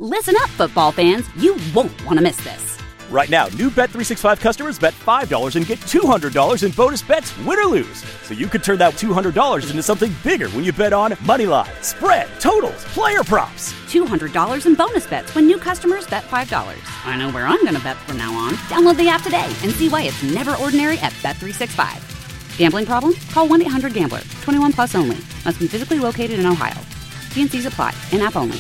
Listen up, football fans. You won't want to miss this. Right now, new Bet365 customers bet $5 and get $200 in bonus bets, win or lose. So you could turn that $200 into something bigger when you bet on money line, spread, totals, player props. $200 in bonus bets when new customers bet $5. I know where I'm going to bet from now on. Download the app today and see why it's never ordinary at Bet365. Gambling problem? Call 1-800-GAMBLER. 21 plus only. Must be physically located in Ohio. T&Cs apply. In-app only.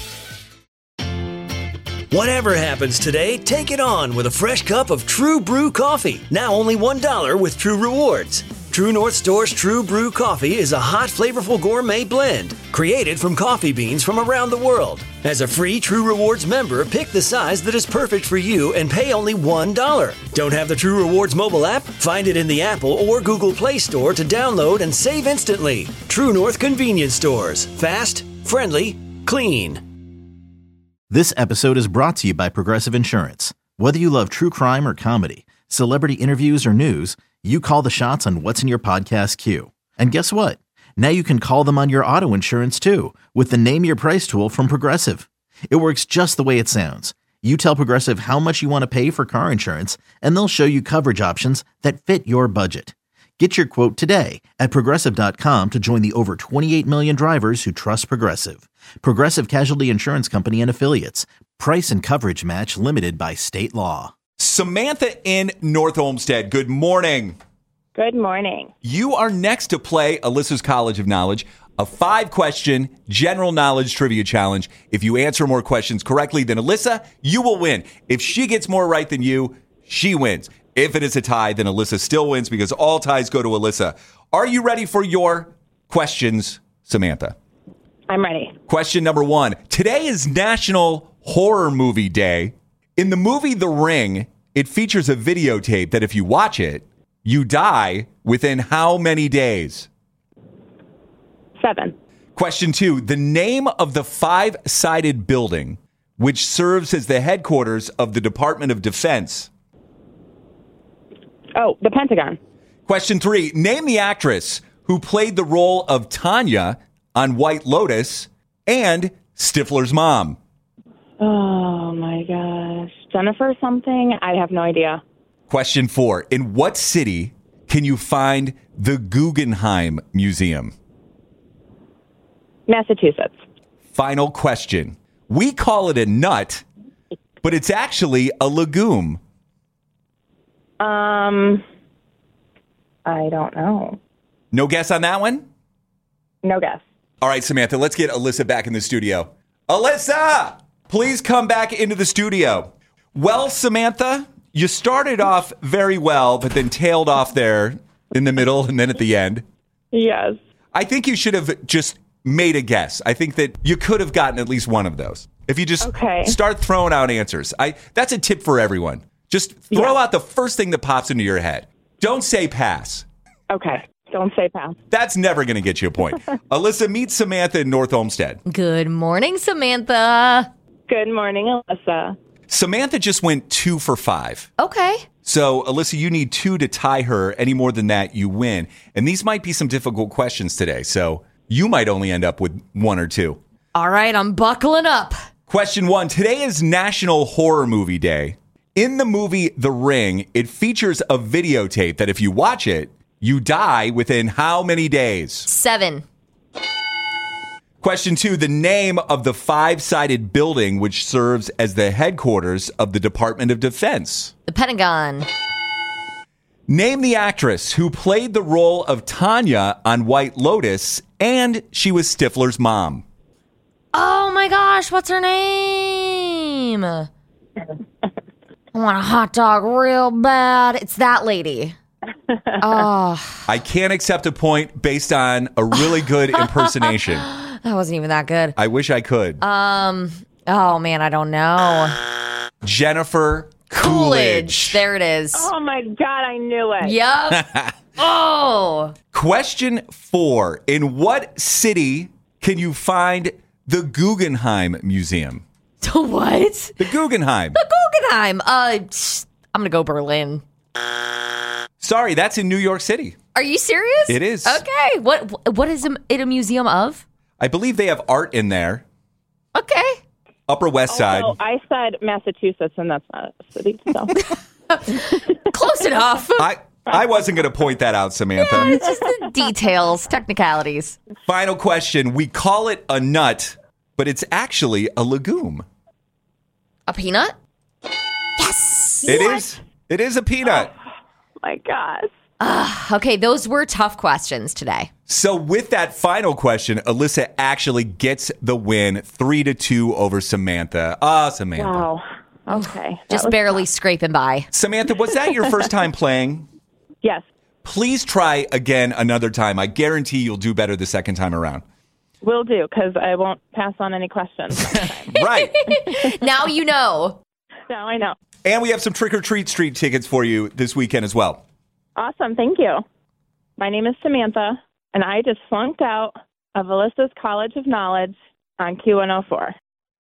Whatever happens today, take it on with a fresh cup of True Brew coffee. Now only $1 with True Rewards. True North Store's True Brew coffee is a hot, flavorful gourmet blend created from coffee beans from around the world. As a free True Rewards member, pick the size that is perfect for you and pay only $1. Don't have the True Rewards mobile app? Find it in the Apple or Google Play Store to download and save instantly. True North Convenience Stores. Fast, friendly, clean. This episode is brought to you by Progressive Insurance. Whether you love true crime or comedy, celebrity interviews or news, you call the shots on what's in your podcast queue. And guess what? Now you can call them on your auto insurance too with the Name Your Price tool from Progressive. It works just the way it sounds. You tell Progressive how much you want to pay for car insurance, and they'll show you coverage options that fit your budget. Get your quote today at Progressive.com to join the over 28 million drivers who trust Progressive. Progressive Casualty Insurance Company and Affiliates. Price and coverage match limited by state law. Samantha in North Olmsted, good morning. Good morning. You are next to play Alyssa's College of Knowledge, a 5-question general knowledge trivia challenge. If you answer more questions correctly than Alyssa, you will win. If she gets more right than you, she wins. If it is a tie, then Alyssa still wins because all ties go to Alyssa. Are you ready for your questions, Samantha? I'm ready. Question number 1. Today is National Horror Movie Day. In the movie The Ring, it features a videotape that if you watch it, you die within how many days? 7. Question 2. The name of the 5-sided building, which serves as the headquarters of the Department of Defense. Oh, the Pentagon. Question 3. Name the actress who played the role of Tanya on White Lotus and Stifler's mom. Oh, my gosh. Jennifer something? I have no idea. Question 4. In what city can you find the Guggenheim Museum? Massachusetts. Final question. We call it a nut, but it's actually a legume. I don't know. No guess on that one? No guess. All right, Samantha, let's get Alyssa back in the studio. Alyssa, please come back into the studio. Well, Samantha, you started off very well, but then tailed off there in the middle and then at the end. Yes. I think you should have just made a guess. I think that you could have gotten at least one of those. If you just start throwing out answers. That's a tip for everyone. Just throw out the first thing that pops into your head. Don't say pass. Okay. Don't say pass. That's never going to get you a point. Alyssa, meet Samantha in North Olmsted. Good morning, Samantha. Good morning, Alyssa. Samantha just went 2 for 5. Okay. So, Alyssa, you need 2 to tie her. Any more than that, you win. And these might be some difficult questions today. So, you might only end up with 1 or 2. All right, I'm buckling up. Question 1. Today is National Horror Movie Day. In the movie The Ring, it features a videotape that if you watch it, you die within how many days? 7. Question 2. The name of the 5-sided building which serves as the headquarters of the Department of Defense. The Pentagon. Name the actress who played the role of Tanya on White Lotus, and she was Stifler's mom. Oh my gosh, what's her name? I want a hot dog real bad. It's that lady. Oh. I can't accept a point based on a really good impersonation. That wasn't even that good. I wish I could. Oh man, I don't know. Jennifer Coolidge. There it is. Oh my God, I knew it. Yep. Oh. Question 4. In what city can you find the Guggenheim Museum? What? The Guggenheim. The Guggenheim. I'm going to go Berlin. Sorry, that's in New York City. Are you serious? It is. Okay. What is it a museum of? I believe they have art in there. Okay. Upper West Side. Oh, I said Massachusetts, and that's not a city. So Close enough. I wasn't going to point that out, Samantha. It's just the details, technicalities. Final question. We call it a nut, but it's actually a legume. A peanut? Yes. It is. It is a peanut. oh my gosh. Okay, those were tough questions today. So with that final question, Alyssa actually gets the win 3-2 over Samantha. Samantha. Wow. Okay. That Just was barely scraping by. Samantha, was that your first time playing? Yes. Please try again another time. I guarantee you'll do better the second time around. Will do, because I won't pass on any questions next time. Right. Now you know. Now I know. And we have some Trick or Treat Street tickets for you this weekend as well. Awesome. Thank you. My name is Samantha, and I just flunked out of Alyssa's College of Knowledge on Q104.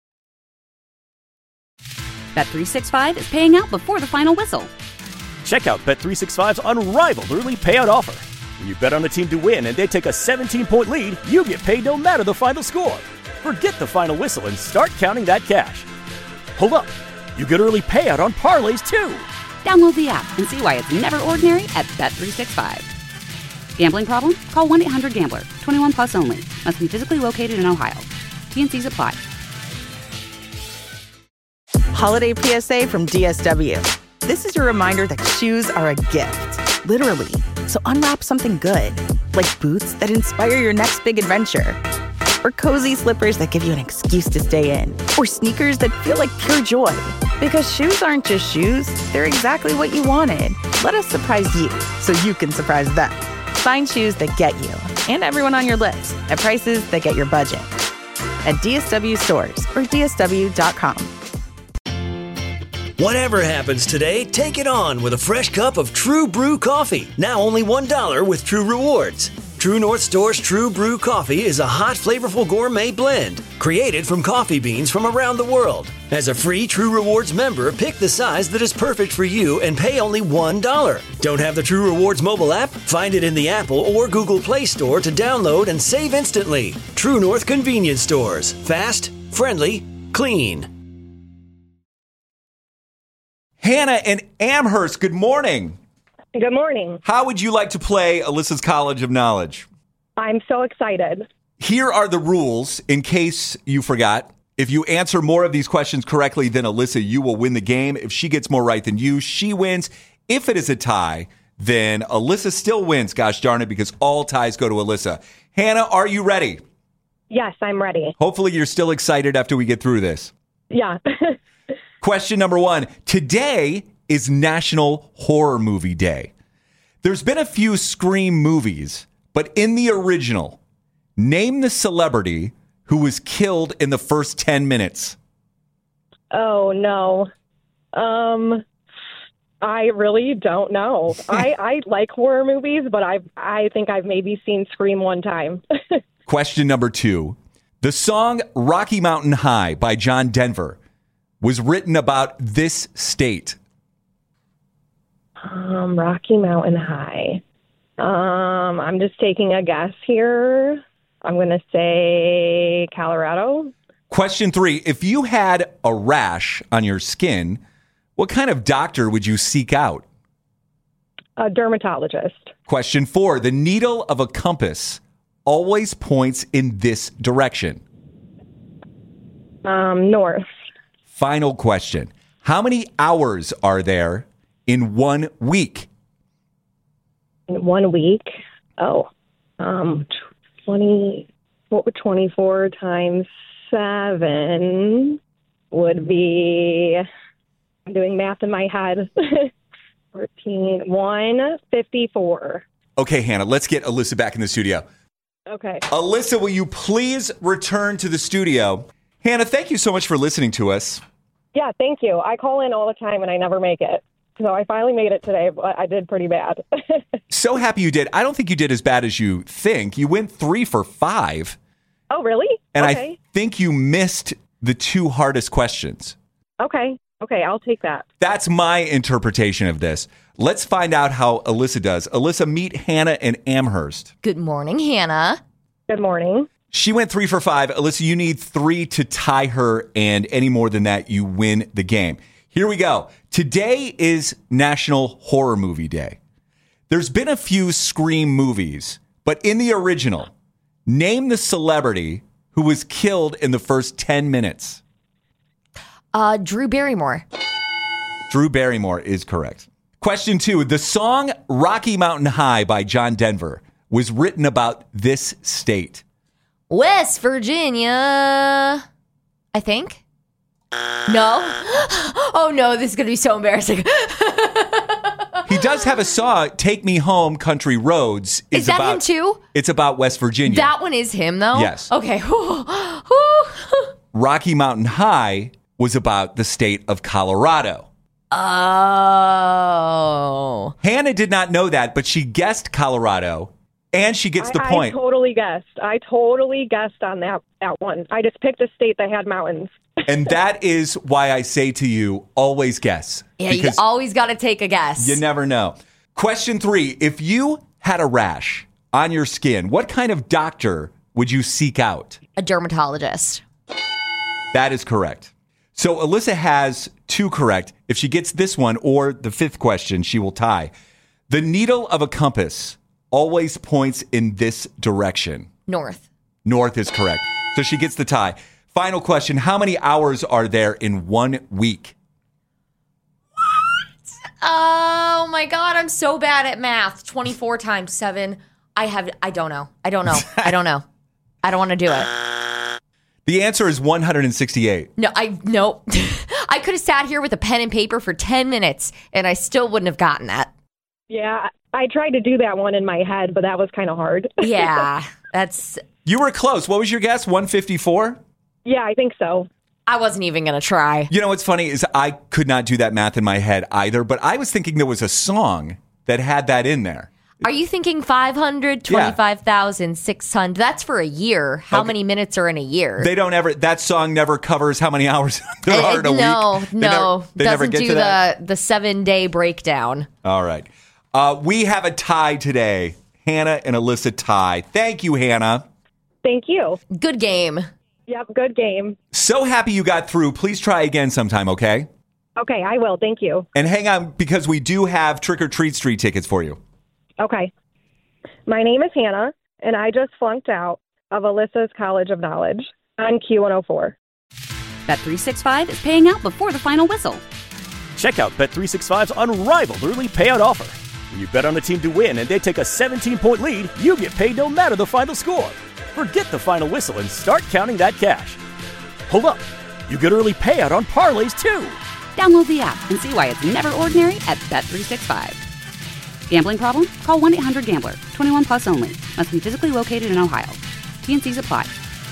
Bet365 is paying out before the final whistle. Check out Bet365's unrivaled early payout offer. When you bet on a team to win and they take a 17-point lead, you get paid no matter the final score. Forget the final whistle and start counting that cash. Hold up. You get early payout on parlays, too. Download the app and see why it's never ordinary at Bet365. Gambling problem? Call 1-800-GAMBLER. 21 plus only. Must be physically located in Ohio. T&Cs apply. Holiday PSA from DSW. This is your reminder that shoes are a gift, literally. So unwrap something good, like boots that inspire your next big adventure, or cozy slippers that give you an excuse to stay in, or sneakers that feel like pure joy. Because shoes aren't just shoes, they're exactly what you wanted. Let us surprise you so you can surprise them. Find shoes that get you and everyone on your list at prices that get your budget. At DSW stores or DSW.com. Whatever happens today, take it on with a fresh cup of True Brew coffee. Now only $1 with True Rewards. True North Store's True Brew coffee is a hot, flavorful gourmet blend created from coffee beans from around the world. As a free True Rewards member, pick the size that is perfect for you and pay only $1. Don't have the True Rewards mobile app? Find it in the Apple or Google Play Store to download and save instantly. True North Convenience Stores. Fast, friendly, clean. Hannah in Amherst, good morning. Good morning. How would you like to play Alyssa's College of Knowledge? I'm so excited. Here are the rules in case you forgot. If you answer more of these questions correctly than Alyssa, you will win the game. If she gets more right than you, she wins. If it is a tie, then Alyssa still wins, gosh darn it, because all ties go to Alyssa. Hannah, are you ready? Yes, I'm ready. Hopefully you're still excited after we get through this. Yeah. Question number 1. Today is National Horror Movie Day. There's been a few Scream movies, but in the original, name the celebrity who was killed in the first 10 minutes. Oh, no. I really don't know. I like horror movies, but I think I've maybe seen Scream one time. Question number 2. The song Rocky Mountain High by John Denver was written about this state. Rocky Mountain High. I'm just taking a guess here. I'm going to say Colorado. Question 3. If you had a rash on your skin, what kind of doctor would you seek out? A dermatologist. Question 4. The needle of a compass always points in this direction. North. Final question. How many hours are there in 1 week? In 1 week? 24 times 7 would be, I'm doing math in my head, 154. Okay, Hannah, let's get Alyssa back in the studio. Okay. Alyssa, will you please return to the studio? Hannah, thank you so much for listening to us. Yeah, thank you. I call in all the time and I never make it. So I finally made it today, but I did pretty bad. So happy you did. I don't think you did as bad as you think. You went 3 for 5. Oh, really? And okay. I think you missed the 2 hardest questions. Okay, I'll take that. That's my interpretation of this. Let's find out how Alyssa does. Alyssa, meet Hannah in Amherst. Good morning, Hannah. Good morning. She went 3 for 5. Alyssa, you need 3 to tie her, and any more than that, you win the game. Here we go. Today is National Horror Movie Day. There's been a few Scream movies, but in the original, name the celebrity who was killed in the first 10 minutes. Drew Barrymore. Drew Barrymore is correct. Question 2. The song Rocky Mountain High by John Denver was written about this state. West Virginia, I think. No? Oh no, this is going to be so embarrassing. He does have a song, Take Me Home, Country Roads. Is that him too? It's about West Virginia. That one is him though? Yes. Okay. Rocky Mountain High was about the state of Colorado. Oh. Hannah did not know that, but she guessed Colorado. And she gets the point. I totally guessed on that one. I just picked a state that had mountains. And that is why I say to you, always guess. Yeah, you always got to take a guess. You never know. Question 3. If you had a rash on your skin, what kind of doctor would you seek out? A dermatologist. That is correct. So Alyssa has 2 correct. If she gets this one or the 5th question, she will tie. The needle of a compass always points in this direction. North. North is correct. So she gets the tie. Final question. How many hours are there in 1 week? What? Oh my God. I'm so bad at math. 24 times 7. I don't know. I don't know. I don't want to do it. The answer is 168. No. I could have sat here with a pen and paper for 10 minutes and I still wouldn't have gotten that. Yeah, I tried to do that one in my head, but that was kind of hard. Yeah, that's... You were close. What was your guess? 154? Yeah, I think so. I wasn't even going to try. You know what's funny is I could not do that math in my head either, but I was thinking there was a song that had that in there. Are you thinking 525,600? That's for a year. How many minutes are in a year? They don't ever. That song never covers how many hours there are in a week. No, they never doesn't get do to that. the 7-day breakdown. All right, we have a tie today. Hannah and Alyssa tie. Thank you, Hannah. Thank you. Good game. Yep, good game. So happy you got through. Please try again sometime, okay? Okay, I will. Thank you. And hang on, because we do have Trick or Treat Street tickets for you. Okay. My name is Hannah, and I just flunked out of Alyssa's College of Knowledge on Q104. Bet365 is paying out before the final whistle. Check out Bet365's unrivaled early payout offer. When you bet on a team to win and they take a 17-point lead, you get paid no matter the final score. Forget the final whistle and start counting that cash. Hold up. You get early payout on parlays, too. Download the app and see why it's never ordinary at Bet365. Gambling problem? Call 1-800-GAMBLER. 21 plus only. Must be physically located in Ohio. T&Cs apply.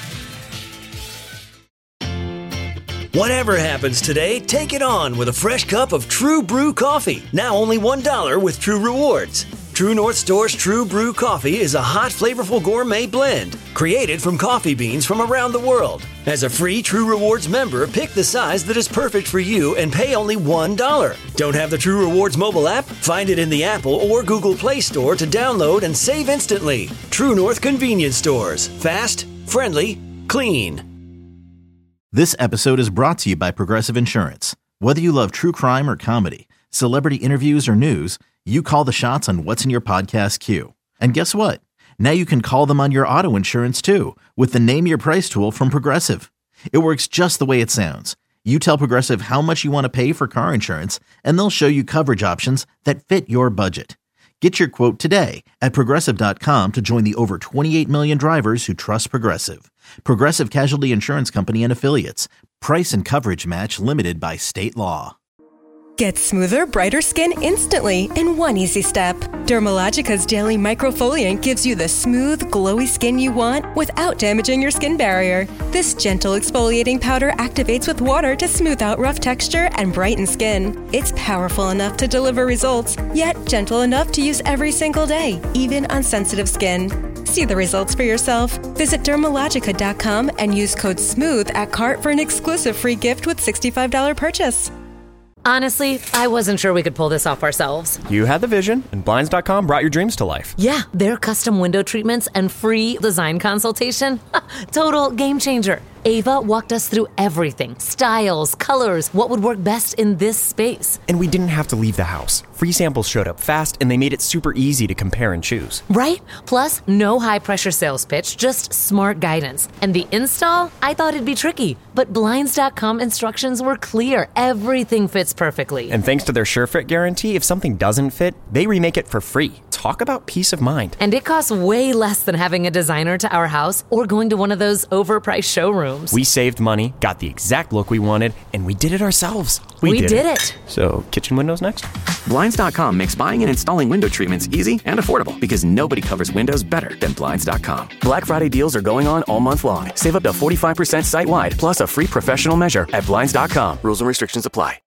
Whatever happens today, take it on with a fresh cup of True Brew coffee. Now only $1 with True Rewards. True North Store's True Brew coffee is a hot, flavorful gourmet blend created from coffee beans from around the world. As a free True Rewards member, pick the size that is perfect for you and pay only $1. Don't have the True Rewards mobile app? Find it in the Apple or Google Play Store to download and save instantly. True North Convenience Stores. Fast, friendly, clean. This episode is brought to you by Progressive Insurance. Whether you love true crime or comedy, celebrity interviews or news, you call the shots on what's in your podcast queue. And guess what? Now you can call them on your auto insurance too with the Name Your Price tool from Progressive. It works just the way it sounds. You tell Progressive how much you want to pay for car insurance, and they'll show you coverage options that fit your budget. Get your quote today at Progressive.com to join the over 28 million drivers who trust Progressive. Progressive Casualty Insurance Company and Affiliates. Price and coverage match limited by state law. Get smoother, brighter skin instantly in one easy step. Dermalogica's Daily Microfoliant gives you the smooth, glowy skin you want without damaging your skin barrier. This gentle exfoliating powder activates with water to smooth out rough texture and brighten skin. It's powerful enough to deliver results, yet gentle enough to use every single day, even on sensitive skin. See the results for yourself. Visit Dermalogica.com and use code SMOOTH at cart for an exclusive free gift with $65 purchase. Honestly, I wasn't sure we could pull this off ourselves. You had the vision, and Blinds.com brought your dreams to life. Yeah, their custom window treatments and free design consultation. Total game changer. Ava walked us through everything. Styles, colors, what would work best in this space. And we didn't have to leave the house. Free samples showed up fast, and they made it super easy to compare and choose. Right? Plus, no high-pressure sales pitch, just smart guidance. And the install? I thought it'd be tricky, but Blinds.com instructions were clear. Everything fits perfectly. And thanks to their SureFit guarantee, if something doesn't fit, they remake it for free. Talk about peace of mind. And it costs way less than having a designer to our house or going to one of those overpriced showrooms. We saved money, got the exact look we wanted, and we did it ourselves. We did it. So, kitchen windows next? Blinds.com makes buying and installing window treatments easy and affordable because nobody covers windows better than Blinds.com. Black Friday deals are going on all month long. Save up to 45% site-wide, plus a free professional measure at Blinds.com. Rules and restrictions apply.